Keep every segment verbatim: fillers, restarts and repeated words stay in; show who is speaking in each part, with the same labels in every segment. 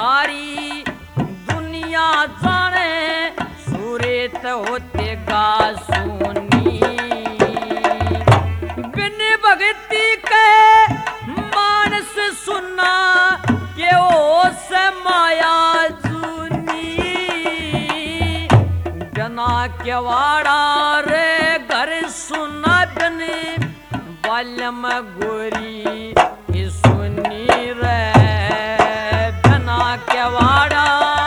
Speaker 1: सारी दुनिया जाने सूरत होते गा सुनी बिन भगती के मानस सुना के ओ से माया जूनी जना के वाड़ा रे घर सुना बिन बाल्यम गोरी सुनी रे जना के वाड़ा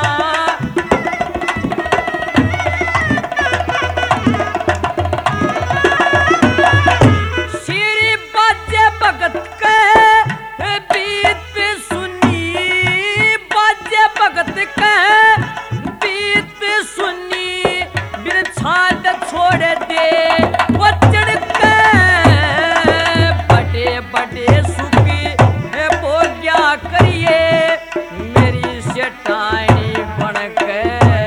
Speaker 1: श्री बाजे भगत के बीत सुनी बाजे भगत के बीत सुनी बिन छाद छोड़ दे वचन के बड़े बड़े सुखी वो क्या करिए मेरी सेठानी बन के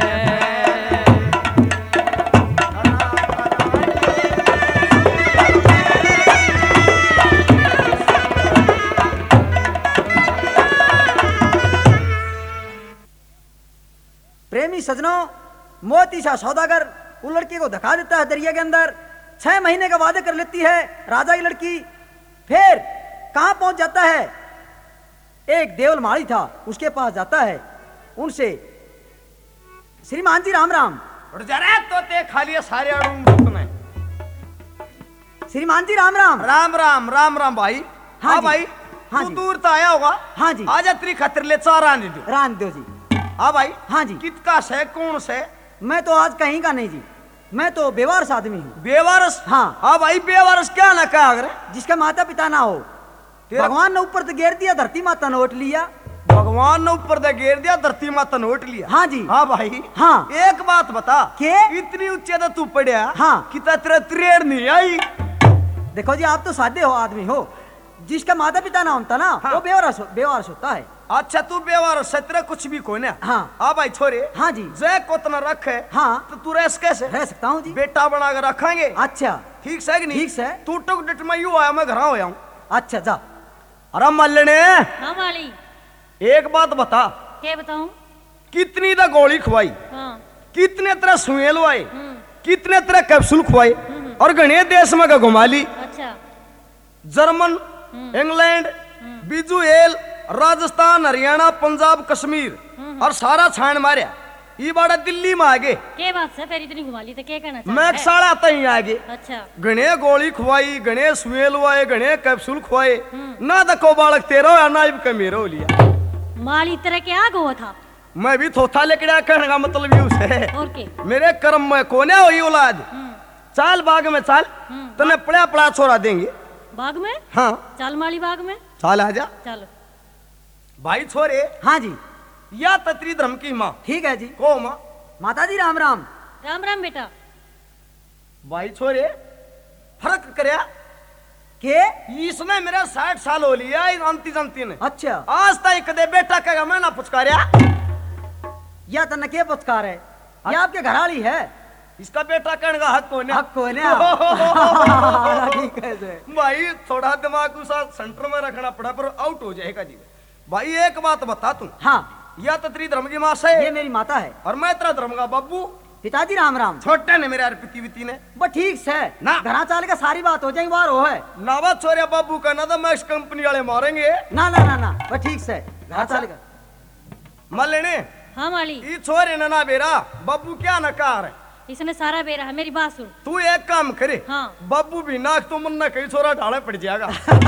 Speaker 2: प्रेमी सजनों, मोती शाह सौदागर उन लड़की को धका देता है दरिया के अंदर। छह महीने का वादे कर लेती है राजा की लड़की। फिर कहां पहुंच जाता है? एक देवल माली था, उसके पास जाता है। उनसे श्रीमान जी राम राम।
Speaker 3: उठ जा रे तोते खाली सारे अड़ूंग में।
Speaker 2: श्रीमान जी राम राम।
Speaker 3: राम राम राम राम भाई।
Speaker 2: हाँ
Speaker 3: हाँ
Speaker 2: जी।
Speaker 3: भाई
Speaker 2: हाँ
Speaker 3: तू
Speaker 2: जी।
Speaker 3: दूर तो आया होगा।
Speaker 2: हाँ जी।
Speaker 3: आजा तेरी खातिर ले चार आने दो।
Speaker 2: रान दो जी।
Speaker 3: हाँ भाई।
Speaker 2: हाँ जी।
Speaker 3: कितका से कौन से?
Speaker 2: मैं तो आज कहीं का नहीं जी, मैं तो बेवारस आदमी हूँ।
Speaker 3: बेवारस?
Speaker 2: हाँ।
Speaker 3: हाँ भाई बेवारस क्या ना कहा अगर
Speaker 2: जिसका माता पिता ना हो।
Speaker 3: तेरा-
Speaker 2: भगवान ने ऊपर तो घेर दिया, धरती माता ने ओट लिया।
Speaker 3: भगवान ने ऊपर दे घेर दिया, धरती माता ने ओट लिया।
Speaker 2: हाँ जी।
Speaker 3: हाँ भाई।
Speaker 2: हाँ।
Speaker 3: एक बात बता
Speaker 2: के?
Speaker 3: इतनी ऊंचे तो तू पड़िया।
Speaker 2: हाँ।
Speaker 3: कि तेरे त्रेड़ नहीं आई।
Speaker 2: देखो जी, आप तो सादे हो आदमी हो। जिसका माता पिता ना होता ना,
Speaker 3: हाँ।
Speaker 2: वो बेवारस बेवारस होता है।
Speaker 3: अच्छा तू बेवारस है, तेरा कुछ भी कोई ना।
Speaker 2: हाँ।
Speaker 3: हाँ भाई छोरे।
Speaker 2: हाँ जी।
Speaker 3: जय कोतना रखे।
Speaker 2: हाँ।
Speaker 3: तो तू रह कैसे?
Speaker 2: रह सकता हूँ जी।
Speaker 3: बेटा बना कर रखेंगे।
Speaker 2: अच्छा
Speaker 3: ठीक से कि नहीं?
Speaker 2: ठीक से।
Speaker 3: तू टुक डिट में यूं आया, मैं घर आया हूँ।
Speaker 2: अच्छा जा।
Speaker 3: अरे मल्लने
Speaker 4: हाँ वाली
Speaker 3: एक बात बता,
Speaker 4: क्या बताऊं?
Speaker 3: कितनी दा गोली खुआई,
Speaker 4: हाँ
Speaker 3: कितने तरह सुए लुआए,
Speaker 4: हम्म
Speaker 3: कितने तरह कैप्सूल खुआए, और घने देश में का घुमा ली।
Speaker 4: अच्छा
Speaker 3: जर्मन, इंग्लैंड, बिजुएल, राजस्थान, हरियाणा, पंजाब, कश्मीर और सारा छान मारिया। ये बाड़ा दिल्ली में आगे
Speaker 4: क्या बात से फिर इतनी घुमा ली तो क्या कहना
Speaker 3: मैं
Speaker 4: चाहता है?
Speaker 3: साड़ा तई आगे
Speaker 4: अच्छा
Speaker 3: घने गोली खुआई, घने सुए लुआए, घने कैप्सूल खुआए। ना दको बालक तेरा या ना इब का मेरा हो लिया।
Speaker 4: माली तरह के आग हुआ था
Speaker 3: मैं भी थोथा लेकर कहने का मतलब यूं से
Speaker 4: और के
Speaker 3: मेरे कर्म में कोने हो ये औलाद।
Speaker 4: हम्म,
Speaker 3: चाल बाग में चाल, तने पड़ा पड़ा छोड़ा देंगे।
Speaker 4: बाग में
Speaker 3: हाँ
Speaker 4: चल माली बाग में
Speaker 3: चाल आजा
Speaker 4: चल।
Speaker 3: भाई छोरे।
Speaker 2: हाँ जी
Speaker 3: या तत्री धर्म की माँ
Speaker 2: ठीक है जी।
Speaker 3: को माँ।
Speaker 2: माता जी राम राम।
Speaker 4: राम राम बेटा।
Speaker 3: भाई छोरे फर्क करया
Speaker 2: के?
Speaker 3: इसमें मेरा साठ साल हो लिया अंति जंती ने।
Speaker 2: अच्छा
Speaker 3: आज तक कदे बेटा कहेगा मैं ना पुचकारिया।
Speaker 2: या तन के पुचकार है, ये आपके घराली है।
Speaker 3: इसका बेटा कहने का हक कौन है?
Speaker 2: हक को है ठीक है जी।
Speaker 3: भाई थोड़ा दिमाग उसा सेंटर में रखना पड़ा पर आउट हो जाएगा जी। भाई एक बात बता तू,
Speaker 2: हाँ
Speaker 3: या तो तेरी धर्म की माँ से
Speaker 2: ये मेरी माता है।
Speaker 3: और मैं तेरा धर्म का बब्बू।
Speaker 2: पिताजी राम राम।
Speaker 3: छोटे ने मेरे यार पिती विती ने
Speaker 2: बस ठीक से
Speaker 3: ना।
Speaker 2: घरा चाल का सारी बात हो जाएगी, बार हो है
Speaker 3: नावा छोरिया बाबू का ना तो मैक्स कंपनी वाले मारेंगे।
Speaker 2: ना ना ना ना बस ठीक से घरा चाल का।
Speaker 3: मान लेने
Speaker 4: हाँ माली
Speaker 3: ये छोरे ना ना बेरा बब्बू क्या न कार है।
Speaker 4: इसने सारा बेरा है, मेरी बात सुन।
Speaker 3: तू एक काम करे,
Speaker 4: हाँ
Speaker 3: बब्बू भी नाक तो मन ना कहीं छोरा ढाले पड़ जाएगा।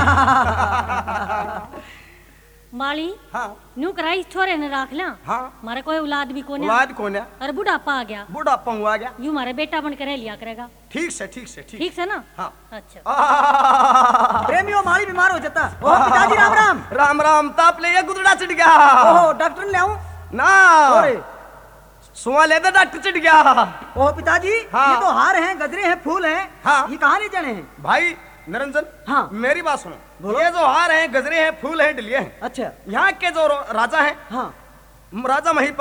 Speaker 4: माली
Speaker 3: हाँ
Speaker 4: नू कराई छोरे ने राख ला।
Speaker 3: हाँ
Speaker 4: मारे कोई औलाद भी कोने
Speaker 3: औलाद कौन है?
Speaker 4: और बुढ़ापा आ गया,
Speaker 3: बुढ़ापा हुआ गया।
Speaker 4: यूं मारे बेटा बन कर रह लिया करेगा।
Speaker 3: ठीक से ठीक से ठीक।
Speaker 4: ठीक से ना?
Speaker 3: हाँ
Speaker 4: अच्छा
Speaker 3: आह,
Speaker 2: प्रेमियों माली बीमार हो जाता। ओह पिताजी राम राम।
Speaker 3: राम राम ताप ले ये गुदड़ा चिट गया।
Speaker 2: ओह डॉक्टर ने ले आऊं?
Speaker 3: ना
Speaker 2: अरे
Speaker 3: सुआ ले दे डॉक्टर चिट गया।
Speaker 2: ओह पिताजी
Speaker 3: हाँ।
Speaker 2: ये तो हार हैं, गजरे हैं, फूल हैं।
Speaker 3: हाँ।
Speaker 2: ये कहाँ ले जाने हैं?
Speaker 3: भाई निरंजन
Speaker 2: हाँ।
Speaker 3: मेरी बात सुनो,
Speaker 2: बोलो।
Speaker 3: ये जो हार हैं, गजरे हैं, फूल हैं, डलिए हैं,
Speaker 2: अच्छा
Speaker 3: यहाँ के जो राजा हैं,
Speaker 2: हाँ
Speaker 3: राजा महिपाल,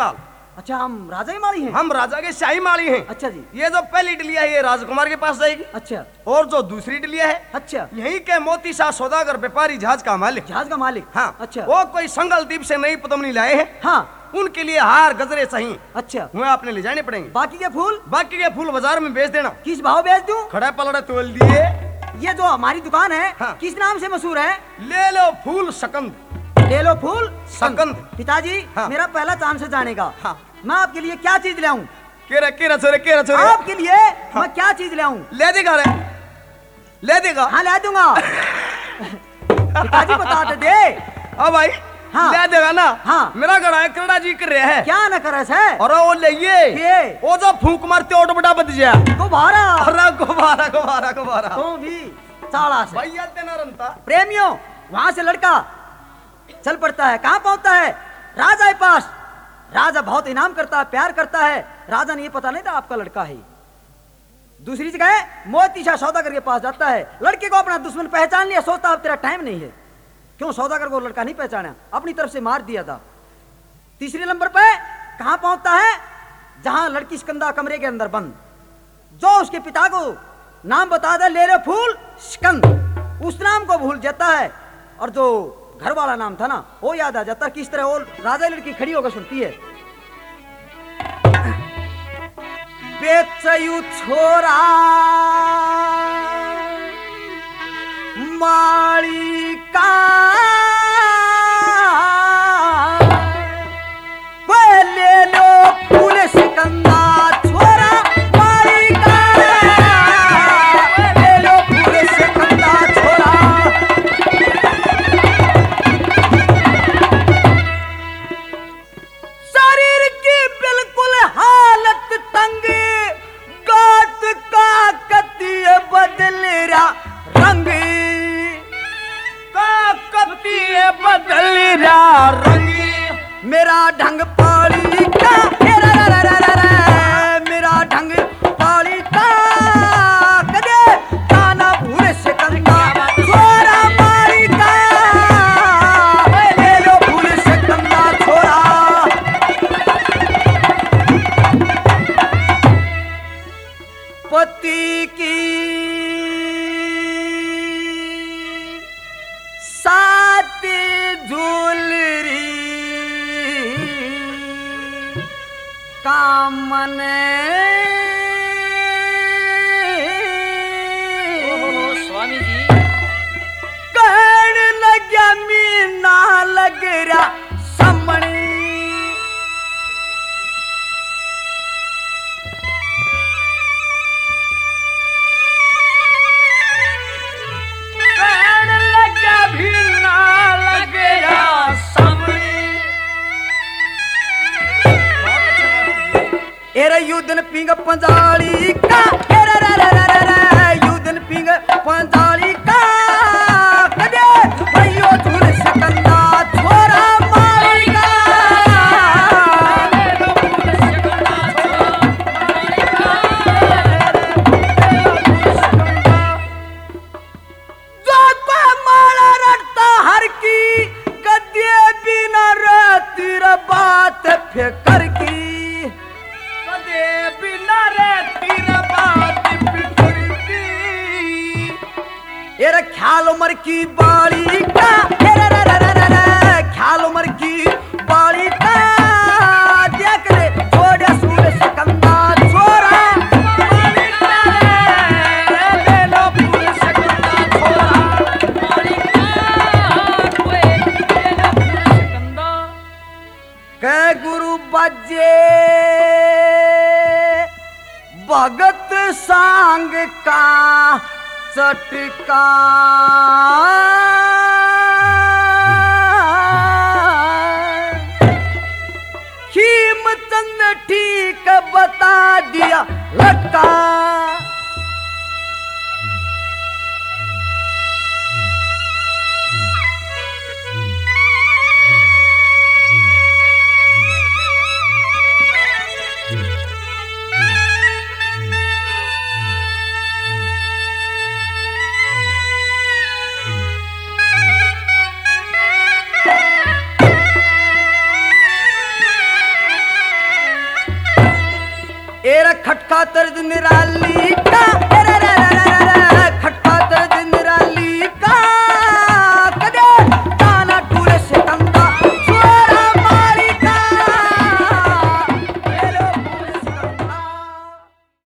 Speaker 2: अच्छा, हम राजा ही माली हैं।
Speaker 3: हम राजा के शाही माली हैं।
Speaker 2: अच्छा जी।
Speaker 3: ये जो पहली डलिया है ये राजकुमार के पास जाएगी।
Speaker 2: अच्छा
Speaker 3: और जो दूसरी डलिया है
Speaker 2: अच्छा,
Speaker 3: यही के मोती शाह सौदागर व्यापारी जहाज का मालिक।
Speaker 2: जहाज का मालिक।
Speaker 3: हाँ
Speaker 2: अच्छा।
Speaker 3: वो कोई संगल द्वीप से नई पदमनी लाए हैं।
Speaker 2: हाँ
Speaker 3: उनके लिए हार गजरे चाहिए,
Speaker 2: अच्छा।
Speaker 3: वह आपने ले जाने पड़ेंगे।
Speaker 2: बाकी के फूल
Speaker 3: बाकी के फूल बाजार में बेच देना।
Speaker 2: किस भाव बेच दूं?
Speaker 3: खड़ा पलड़ा तोल दिए।
Speaker 2: ये जो हमारी दुकान है
Speaker 3: हाँ।
Speaker 2: किस नाम से मशहूर है?
Speaker 3: ले लो फूल सकंद।
Speaker 2: ले लो फूल
Speaker 3: सकंद।
Speaker 2: पिताजी
Speaker 3: हाँ।
Speaker 2: मेरा पहला चांस है जाने का।
Speaker 3: हाँ।
Speaker 2: मैं आपके लिए क्या चीज लाऊं?
Speaker 3: केरा केरा छोरे केरा छोरे।
Speaker 2: आपके लिए मैं क्या चीज लाऊं?
Speaker 3: ले देगा रे, ले देगा।
Speaker 2: हाँ ला दूंगा। पिताजी बता तो दे।
Speaker 3: हाँ भाई
Speaker 2: हाँ।
Speaker 3: ले देगा ना।
Speaker 2: हाँ।
Speaker 3: मेरा गड़ा है करड़ा जी कर रहा है।
Speaker 2: क्या न करे से?
Speaker 3: और वो ले ये
Speaker 2: ये
Speaker 3: वो जो फूंक मारते ऑटो बटा बद जा।
Speaker 2: को भारा
Speaker 3: अरे गुब्बारा गुब्बारा गुब्बारा।
Speaker 2: तो भी साला से
Speaker 3: भैया तेना रंता।
Speaker 2: प्रेमियों वहां से लड़का चल पड़ता है। कहाँ पहुंचता है? राजा के पास। राजा बहुत इनाम करता है, प्यार करता है। राजा ने ये पता नहीं था आपका लड़का है। दूसरी जगह मोती शाह सौदागर के पास जाता है। लड़के को अपना दुश्मन पहचान लिया, सोचता अब तेरा टाइम नहीं है। क्यों सौदागर को लड़का नहीं पहचाना, अपनी तरफ से मार दिया था। तीसरे नंबर पे कहां पहुंचता है? जहां लड़की स्कंदा कमरे के अंदर बंद, जो उसके पिता को नाम बता दे, ले रे फूल स्कंद, उस नाम को भूल जाता है। और जो घर वाला नाम था ना वो याद आ जाता है। किस तरह वो राजा लड़की खड़ी होकर सुनती है, बेचयू छोरा माली का ले लो फूल सिकंदा छोरा माली का, ले लो फूल सिकंदा छोरा। शरीर की बिल्कुल हालत तंग, गात का कतिय बदल रहा रंग, का कतिय बदल रहा रंग। मेरा ढंग पाली का, रा रा रा रा रा, मेरा ढंग पाली का, कदे काना भूल सिकंदा छोरा माली का, ले लो भूल सिकंदा छोरा। पति की सात झूलरी कामन
Speaker 1: स्वामी जी
Speaker 2: कहन लग्या मीना लग रहा समणी, कहन लग्या मीना लग रहा समणी। एरा युद्धन पिंग पंजाली का, एरा रा रा रा रा रा, युद्धन पिंग पंजाली का, कदे भैयो झूल सिकंदा छोरा माली का, जो को माला रटता हर की, कदे बिना रहती रे बात फिकर की, कदे बिना रहती रे बात फिकर की। ये रे ख्याल उमर की बाली का, ये रे रे रे रे रे, ख्याल उमर की बाली का, देख रे छोड़े सूर सिकंदा छोरा माली का, ले लो फूल सिकंदा छोरा। कै गुरु बजे भगत सांग का चटका, खीमचंद ठीक बता दिया लटका। तर्ज निराली